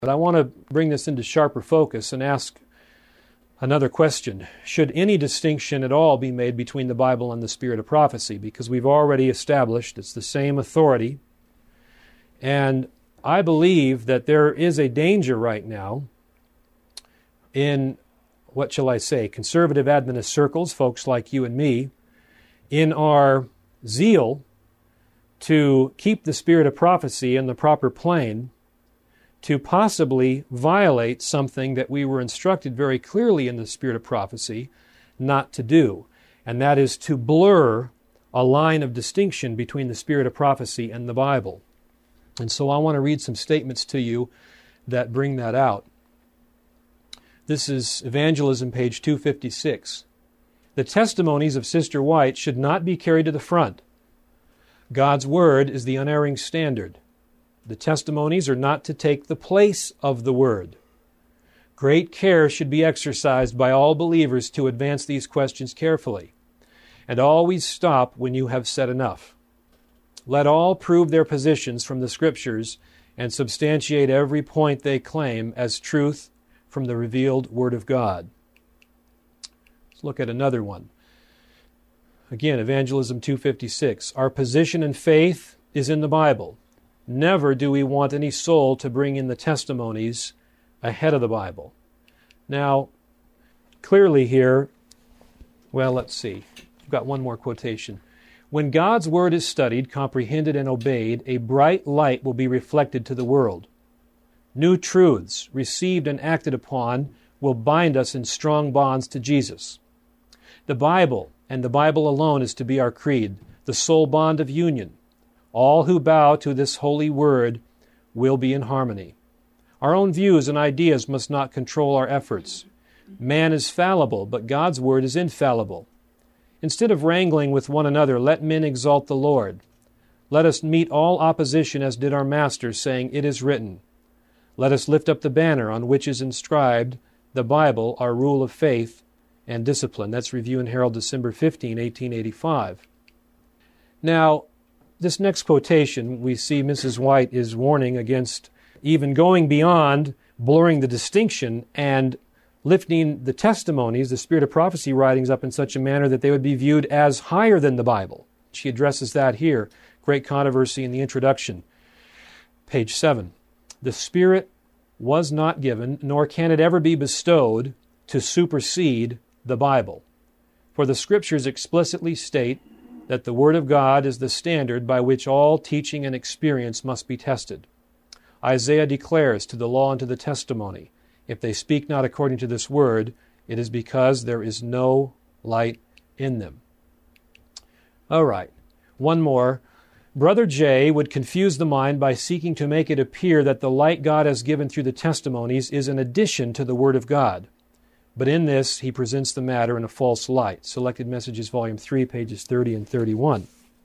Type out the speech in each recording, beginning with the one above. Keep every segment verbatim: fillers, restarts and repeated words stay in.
But I want to bring this into sharper focus and ask another question. Should any distinction at all be made between the Bible and the spirit of prophecy? Because we've already established it's the same authority. And I believe that there is a danger right now in, what shall I say, conservative Adventist circles, folks like you and me, in our zeal to keep the spirit of prophecy in the proper plane, to possibly violate something that we were instructed very clearly in the spirit of prophecy not to do. And that is to blur a line of distinction between the spirit of prophecy and the Bible. And so I want to read some statements to you that bring that out. This is Evangelism, page two fifty-six. The testimonies of Sister White should not be carried to the front. God's Word is the unerring standard. The testimonies are not to take the place of the Word. Great care should be exercised by all believers to advance these questions carefully, and always stop when you have said enough. Let all prove their positions from the Scriptures and substantiate every point they claim as truth from the revealed Word of God. Let's look at another one. Again, Evangelism two fifty-six. Our position in faith is in the Bible. Never do we want any soul to bring in the testimonies ahead of the Bible. Now, clearly here, well, let's see. I've got one more quotation. When God's Word is studied, comprehended, and obeyed, a bright light will be reflected to the world. New truths, received and acted upon, will bind us in strong bonds to Jesus. The Bible, and the Bible alone, is to be our creed, the sole bond of union. All who bow to this holy word will be in harmony. Our own views and ideas must not control our efforts. Man is fallible, but God's word is infallible. Instead of wrangling with one another, let men exalt the Lord. Let us meet all opposition as did our Master, saying, "It is written." Let us lift up the banner on which is inscribed, the Bible, our rule of faith and discipline. That's Review and Herald, December fifteenth, eighteen eighty-five. Now, this next quotation, we see Missus White is warning against even going beyond blurring the distinction and lifting the testimonies, the spirit of prophecy writings up in such a manner that they would be viewed as higher than the Bible. She addresses that here. Great controversy in the introduction. Page seven. The Spirit was not given, nor can it ever be bestowed, to supersede the Bible. For the Scriptures explicitly state that the Word of God is the standard by which all teaching and experience must be tested. Isaiah declares, to the law and to the testimony, if they speak not according to this word, it is because there is no light in them. All right, one more. Brother J would confuse the mind by seeking to make it appear that the light God has given through the testimonies is an addition to the Word of God. But in this, he presents the matter in a false light. Selected Messages, Volume three, pages thirty and thirty-one.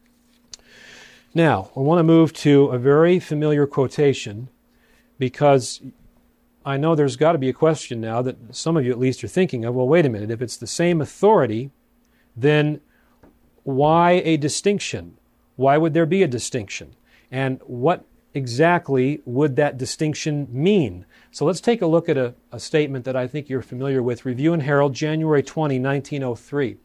Now, I want to move to a very familiar quotation because I know there's got to be a question now that some of you at least are thinking of. Well, wait a minute. If it's the same authority, then why a distinction? Why would there be a distinction? And what exactly would that distinction mean? So let's take a look at a, a statement that I think you're familiar with. Review and Herald, January twentieth, nineteen oh three.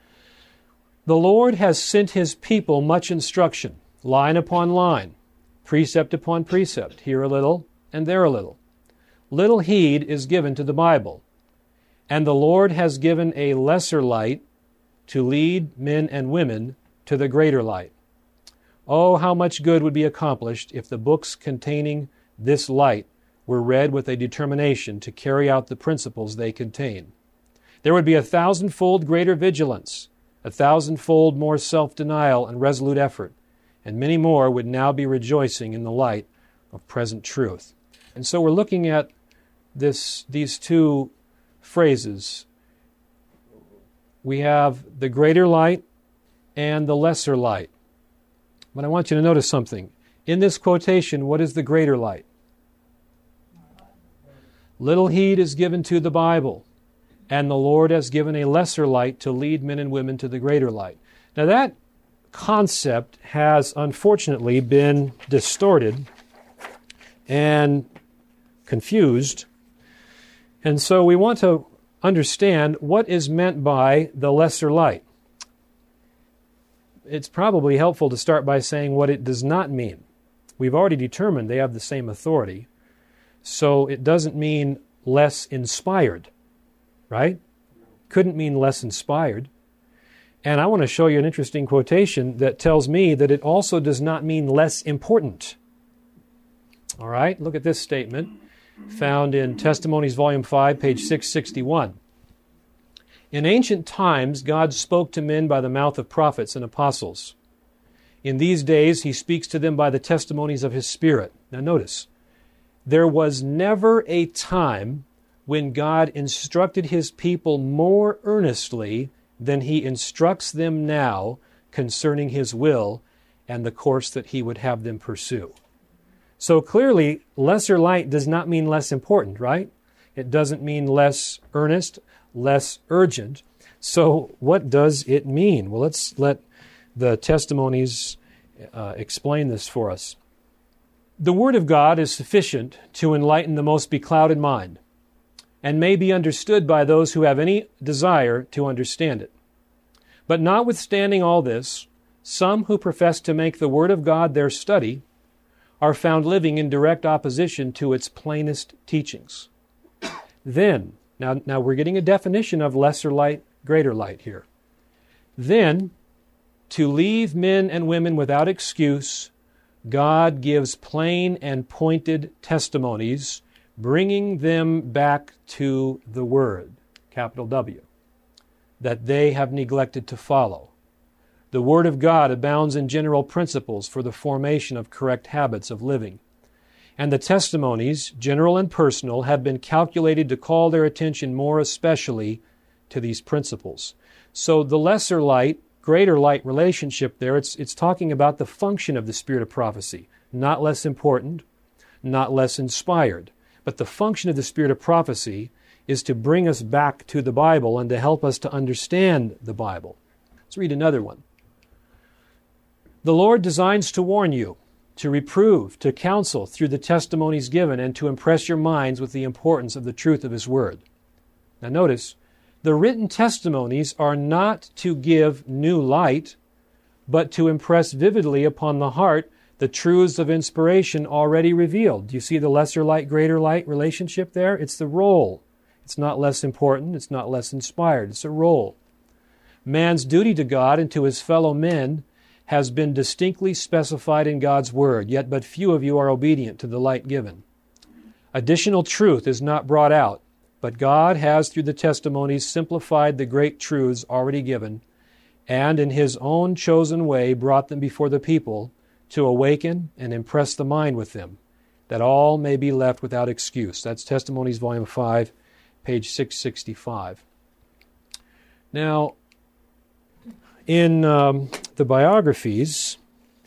The Lord has sent His people much instruction, line upon line, precept upon precept, here a little and there a little. Little heed is given to the Bible, and the Lord has given a lesser light to lead men and women to the greater light. Oh, how much good would be accomplished if the books containing this light were read with a determination to carry out the principles they contain. There would be a thousandfold greater vigilance, a thousandfold more self-denial and resolute effort, and many more would now be rejoicing in the light of present truth. And so we're looking at this, these two phrases. We have the greater light and the lesser light. But I want you to notice something. In this quotation, what is the greater light? Little heed is given to the Bible, and the Lord has given a lesser light to lead men and women to the greater light. Now that concept has unfortunately been distorted and confused. And so we want to understand what is meant by the lesser light. It's probably helpful to start by saying what it does not mean. We've already determined they have the same authority, so it doesn't mean less inspired, right? Couldn't mean less inspired. And I want to show you an interesting quotation that tells me that it also does not mean less important. All right, look at this statement found in Testimonies, Volume five, page six sixty-one. In ancient times, God spoke to men by the mouth of prophets and apostles. In these days, he speaks to them by the testimonies of his Spirit. Now notice, there was never a time when God instructed his people more earnestly than he instructs them now concerning his will and the course that he would have them pursue. So clearly, lesser light does not mean less important, right? It doesn't mean less earnest, less urgent. So what does it mean? Well, let's let the testimonies uh, explain this for us. The Word of God is sufficient to enlighten the most beclouded mind and may be understood by those who have any desire to understand it. But notwithstanding all this, some who profess to make the Word of God their study are found living in direct opposition to its plainest teachings. Then, now, now we're getting a definition of lesser light, greater light here. Then, to leave men and women without excuse, God gives plain and pointed testimonies, bringing them back to the Word, capital W, that they have neglected to follow. The Word of God abounds in general principles for the formation of correct habits of living. And the testimonies, general and personal, have been calculated to call their attention more especially to these principles. So the lesser light, greater light relationship there, it's, it's talking about the function of the spirit of prophecy. Not less important, not less inspired. But the function of the spirit of prophecy is to bring us back to the Bible and to help us to understand the Bible. Let's read another one. The Lord designs to warn you, to reprove, to counsel through the testimonies given, and to impress your minds with the importance of the truth of His Word. Now notice, the written testimonies are not to give new light, but to impress vividly upon the heart the truths of inspiration already revealed. Do you see the lesser light, greater light relationship there? It's the role. It's not less important. It's not less inspired. It's a role. Man's duty to God and to his fellow men has been distinctly specified in God's Word, yet but few of you are obedient to the light given. Additional truth is not brought out, but God has, through the testimonies, simplified the great truths already given, and in His own chosen way brought them before the people to awaken and impress the mind with them, that all may be left without excuse. That's Testimonies, Volume five, page six sixty-five. Now, in um, the biographies,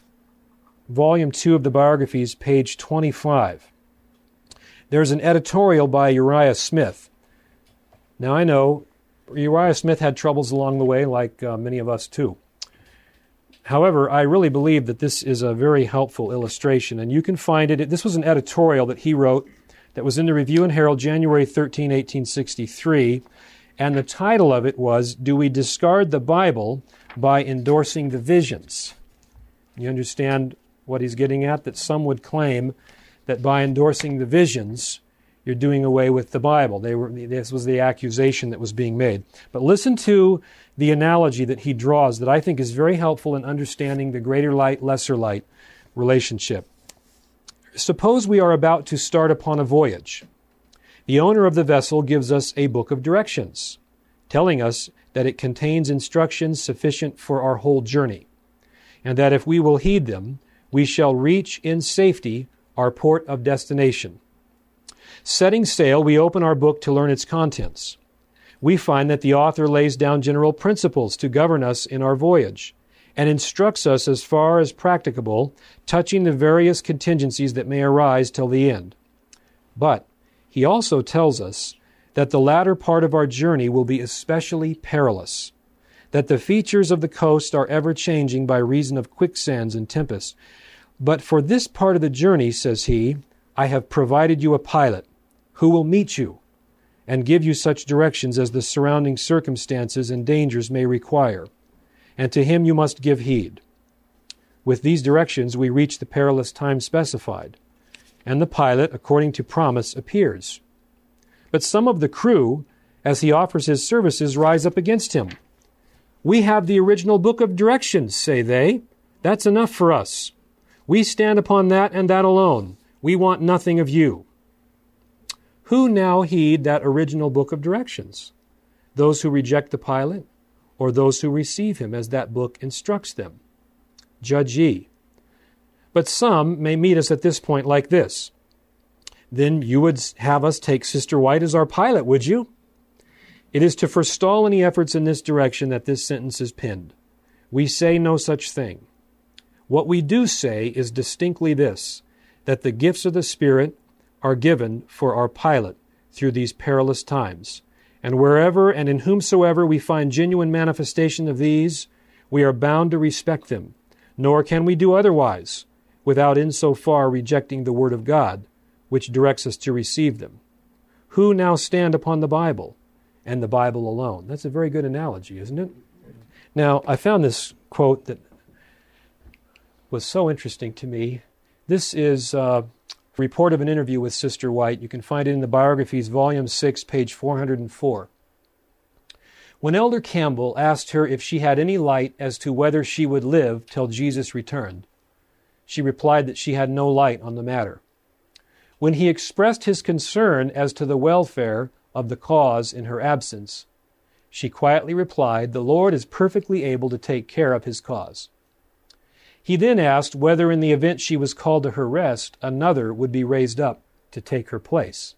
Volume two of the biographies, page twenty-five, there's an editorial by Uriah Smith. Now, I know Uriah Smith had troubles along the way, like uh, many of us too. However, I really believe that this is a very helpful illustration, and you can find it. This was an editorial that he wrote that was in the Review and Herald, January thirteenth, eighteen sixty-three, and the title of it was, Do We Discard the Bible by Endorsing the Visions? You understand what he's getting at? That some would claim that by endorsing the visions, you're doing away with the Bible. They were, this was the accusation that was being made. But listen to the analogy that he draws that I think is very helpful in understanding the greater light, lesser light relationship. Suppose we are about to start upon a voyage. The owner of the vessel gives us a book of directions, telling us that it contains instructions sufficient for our whole journey, and that if we will heed them, we shall reach in safety our port of destination. Setting sail, we open our book to learn its contents. We find that the author lays down general principles to govern us in our voyage, and instructs us as far as practicable, touching the various contingencies that may arise till the end. But he also tells us that the latter part of our journey will be especially perilous, that the features of the coast are ever changing by reason of quicksands and tempests. But for this part of the journey, says he, I have provided you a pilot, who will meet you and give you such directions as the surrounding circumstances and dangers may require, and to him you must give heed. With these directions we reach the perilous time specified, and the pilot, according to promise, appears. But some of the crew, as he offers his services, rise up against him. We have the original book of directions, say they. That's enough for us. We stand upon that and that alone. We want nothing of you. Who now heed that original book of directions? Those who reject the pilot, or those who receive him as that book instructs them? Judge ye. But some may meet us at this point like this. Then you would have us take Sister White as our pilot, would you? It is to forestall any efforts in this direction that this sentence is pinned. We say no such thing. What we do say is distinctly this, that the gifts of the Spirit are given for our pilot through these perilous times. And wherever and in whomsoever we find genuine manifestation of these, we are bound to respect them, nor can we do otherwise, without in so far rejecting the Word of God, which directs us to receive them. Who now stand upon the Bible, and the Bible alone? That's a very good analogy, isn't it? Now, I found this quote that was so interesting to me. This is uh, a report of an interview with Sister White. You can find it in the Biographies, Volume six, page four hundred four. When Elder Campbell asked her if she had any light as to whether she would live till Jesus returned, she replied that she had no light on the matter. When he expressed his concern as to the welfare of the cause in her absence, she quietly replied, "The Lord is perfectly able to take care of his cause." He then asked whether in the event she was called to her rest, another would be raised up to take her place.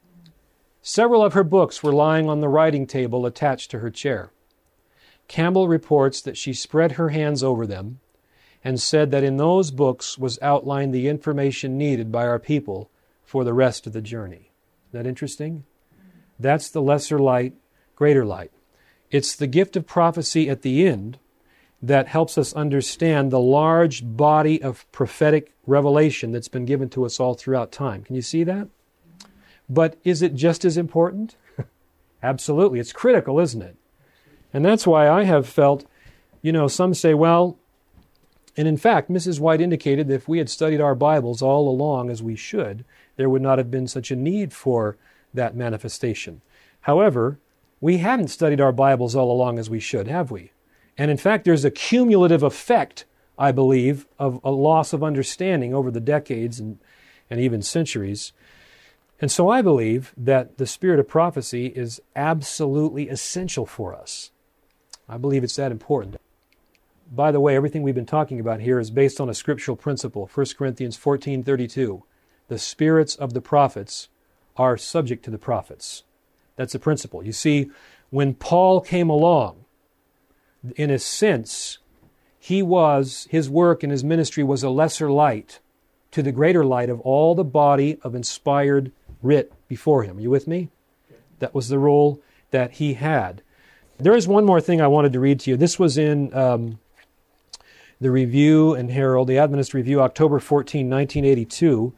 Several of her books were lying on the writing table attached to her chair. Campbell reports that she spread her hands over them and said that in those books was outlined the information needed by our people for the rest of the journey. Isn't that interesting? That's the lesser light, greater light. It's the gift of prophecy at the end that helps us understand the large body of prophetic revelation that's been given to us all throughout time. Can you see that? But is it just as important? Absolutely. It's critical, isn't it? And that's why I have felt, you know, some say, well, and in fact, Missus White indicated that if we had studied our Bibles all along as we should, there would not have been such a need for that manifestation. However, we haven't studied our Bibles all along as we should, have we? And in fact, there's a cumulative effect, I believe, of a loss of understanding over the decades and, and even centuries. And so I believe that the spirit of prophecy is absolutely essential for us. I believe it's that important. By the way, everything we've been talking about here is based on a scriptural principle, First Corinthians fourteen thirty-two. The spirits of the prophets are subject to the prophets. That's a principle. You see, when Paul came along, in a sense, he was, his work and his ministry was a lesser light to the greater light of all the body of inspired writ before him. Are you with me? That was the role that he had. There is one more thing I wanted to read to you. This was in um, the Review and Herald, the Adventist Review, October fourteenth, nineteen eighty-two.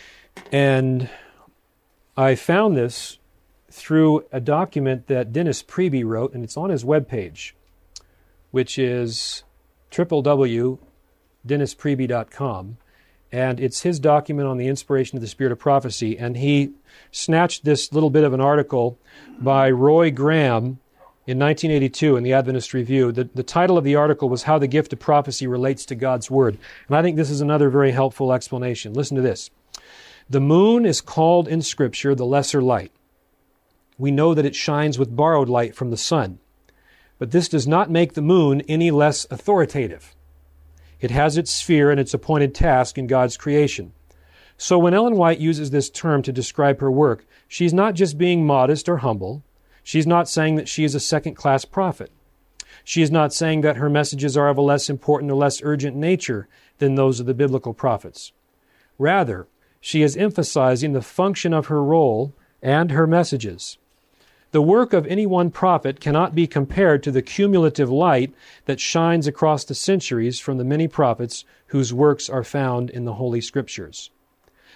And I found this through a document that Dennis Priebe wrote, and it's on his webpage, which is w w w dot dennis priebe dot com. And it's his document on the inspiration of the Spirit of Prophecy. And he snatched this little bit of an article by Roy Graham in nineteen eighty-two in the Adventist Review. The, the title of the article was How the Gift of Prophecy Relates to God's Word. And I think this is another very helpful explanation. Listen to this. The moon is called in Scripture the lesser light. We know that it shines with borrowed light from the sun. But this does not make the moon any less authoritative. It has its sphere and its appointed task in God's creation. So when Ellen White uses this term to describe her work, she's not just being modest or humble. She's not saying that she is a second-class prophet. She is not saying that her messages are of a less important or less urgent nature than those of the biblical prophets. Rather, she is emphasizing the function of her role and her messages. The work of any one prophet cannot be compared to the cumulative light that shines across the centuries from the many prophets whose works are found in the Holy Scriptures.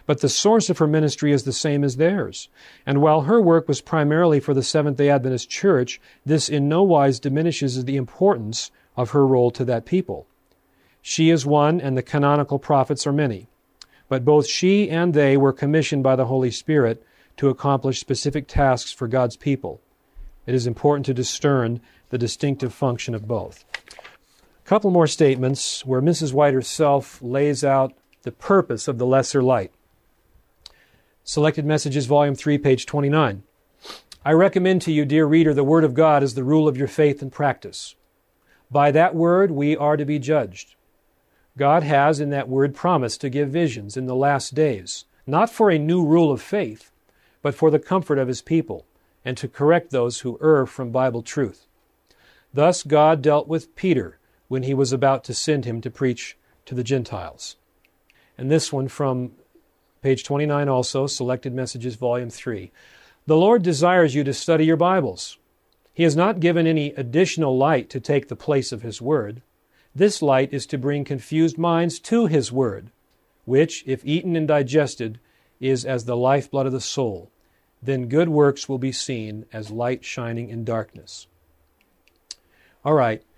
but the source of her ministry is the same as theirs. And while her work was primarily for the Seventh-day Adventist Church, this in no wise diminishes the importance of her role to that people. She is one, and the canonical prophets are many. But both she and they were commissioned by the Holy Spirit to accomplish specific tasks for God's people. It is important to discern the distinctive function of both. A couple more statements where Missus White herself lays out the purpose of the lesser light. Selected Messages, Volume three, page twenty-nine. I recommend to you, dear reader, the Word of God as the rule of your faith and practice. By that Word we are to be judged. God has in that Word promised to give visions in the last days, not for a new rule of faith, but for the comfort of His people, and to correct those who err from Bible truth. Thus God dealt with Peter when He was about to send him to preach to the Gentiles. And this one from page twenty-nine also, Selected Messages, Volume three. The Lord desires you to study your Bibles. He has not given any additional light to take the place of His Word. This light is to bring confused minds to His Word, which, if eaten and digested, is as the lifeblood of the soul. Then good works will be seen as light shining in darkness. All right,